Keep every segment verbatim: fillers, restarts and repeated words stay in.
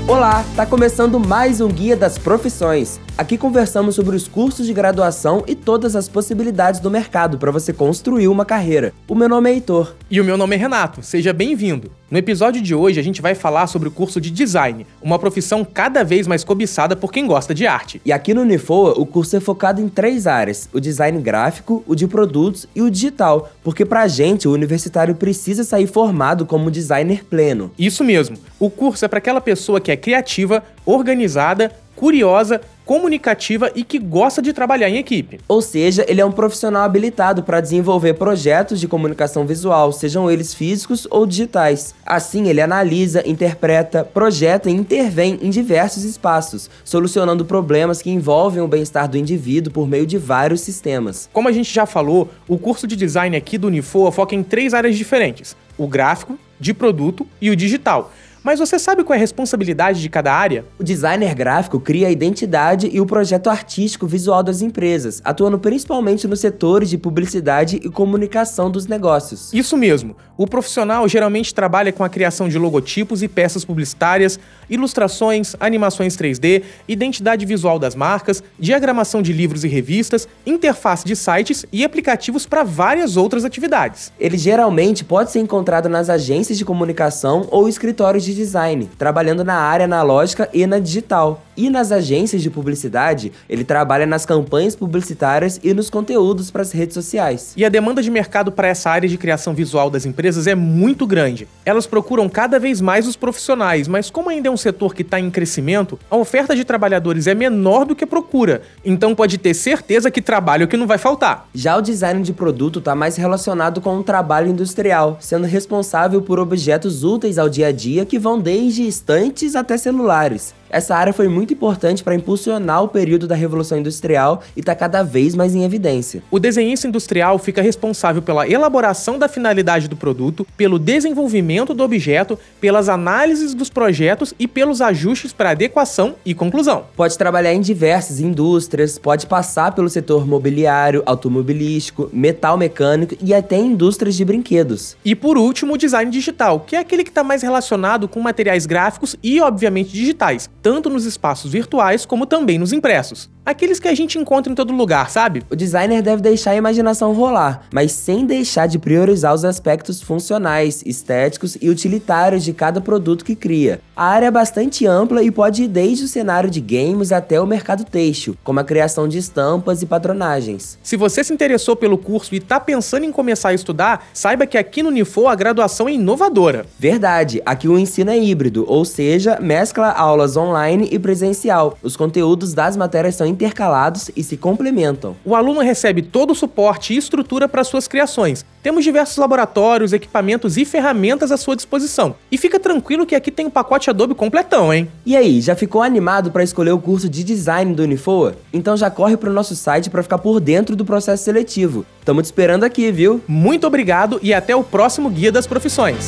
Olá, tá começando mais um Guia das Profissões. Aqui conversamos sobre os cursos de graduação e todas as possibilidades do mercado para você construir uma carreira. O meu nome é Heitor. E o meu nome é Renato, seja bem-vindo. No episódio de hoje a gente vai falar sobre o curso de Design, uma profissão cada vez mais cobiçada por quem gosta de arte. E aqui no Unifoa, o curso é focado em três áreas: o design gráfico, o de produtos e o digital, porque pra gente o universitário precisa sair formado como designer pleno. Isso mesmo, o curso é para aquela pessoa que é criativa, organizada, curiosa, comunicativa e que gosta de trabalhar em equipe. Ou seja, ele é um profissional habilitado para desenvolver projetos de comunicação visual, sejam eles físicos ou digitais. Assim, ele analisa, interpreta, projeta e intervém em diversos espaços, solucionando problemas que envolvem o bem-estar do indivíduo por meio de vários sistemas. Como a gente já falou, o curso de design aqui do Unifoa foca em três áreas diferentes: o gráfico, de produto e o digital. Mas você sabe qual é a responsabilidade de cada área? O designer gráfico cria a identidade e o projeto artístico visual das empresas, atuando principalmente nos setores de publicidade e comunicação dos negócios. Isso mesmo. O profissional geralmente trabalha com a criação de logotipos e peças publicitárias, ilustrações, animações três D, identidade visual das marcas, diagramação de livros e revistas, interface de sites e aplicativos para várias outras atividades. Ele geralmente pode ser encontrado nas agências de comunicação ou escritórios de design, trabalhando na área analógica e na digital. E nas agências de publicidade, ele trabalha nas campanhas publicitárias e nos conteúdos para as redes sociais. E a demanda de mercado para essa área de criação visual das empresas é muito grande. Elas procuram cada vez mais os profissionais, mas como ainda é um setor que está em crescimento, a oferta de trabalhadores é menor do que a procura. Então pode ter certeza que trabalho que não vai faltar. Já o design de produto está mais relacionado com o trabalho industrial, sendo responsável por objetos úteis ao dia a dia que vão desde estantes até celulares. Essa área foi muito importante para impulsionar o período da Revolução Industrial e está cada vez mais em evidência. O desenhista industrial fica responsável pela elaboração da finalidade do produto, pelo desenvolvimento do objeto, pelas análises dos projetos e pelos ajustes para adequação e conclusão. Pode trabalhar em diversas indústrias, pode passar pelo setor mobiliário, automobilístico, metal mecânico e até indústrias de brinquedos. E por último, o design digital, que é aquele que está mais relacionado com materiais gráficos e, obviamente, digitais, tanto nos espaços virtuais como também nos impressos. Aqueles que a gente encontra em todo lugar, sabe? O designer deve deixar a imaginação rolar, mas sem deixar de priorizar os aspectos funcionais, estéticos e utilitários de cada produto que cria. A área é bastante ampla e pode ir desde o cenário de games até o mercado têxtil, como a criação de estampas e patronagens. Se você se interessou pelo curso e está pensando em começar a estudar, saiba que aqui no Unifoa a graduação é inovadora. Verdade, aqui o ensino é híbrido, ou seja, mescla aulas online e presencial. Os conteúdos das matérias são intercalados e se complementam. O aluno recebe todo o suporte e estrutura para suas criações. Temos diversos laboratórios, equipamentos e ferramentas à sua disposição. E fica tranquilo que aqui tem um pacote Adobe completão, hein? E aí, já ficou animado para escolher o curso de design do Unifoa? Então já corre para o nosso site para ficar por dentro do processo seletivo. Tamo te esperando aqui, viu? Muito obrigado e até o próximo Guia das Profissões.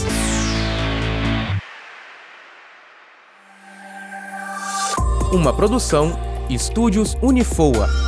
Uma produção Estúdios Unifoa.